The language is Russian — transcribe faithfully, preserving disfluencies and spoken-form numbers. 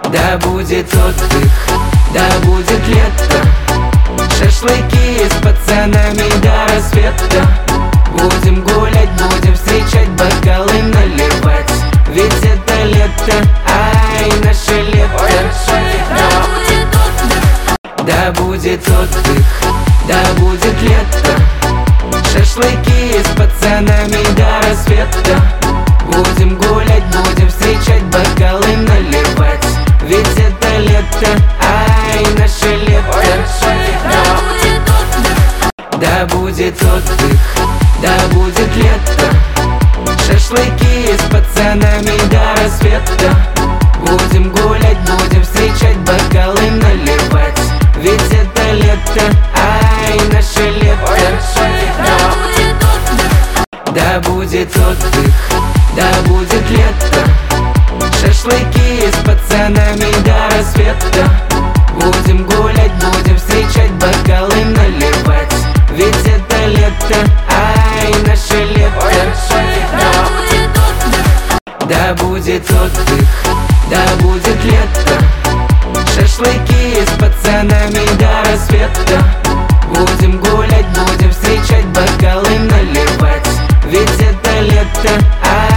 Да будет отдых, да будет лето, шашлыки с пацанами до рассвета. Будем гулять, будем встречать, бокалы наливать, ведь это лето, ай, наше лето. Да будет отдых, да будет лето, шашлыки с пацанами до рассвета. Будем гулять, будем встречать, бокалы наливать, ведь это лето, ай, наше лето. Да будет отдых, да будет лето, шашлыки с пацанами до рассвета. Будем гулять, будем встречать, бокалы наливать, ведь это лето, ай, наше лето. Да будет отдых, да будет лето, шашлыки с пацанами до рассвета. Будем гулять, будем встречать, бокалы наливать, ведь это лето, ай, наше лето. Да будет отдых, да будет лето, шашлыки с пацанами до рассвета.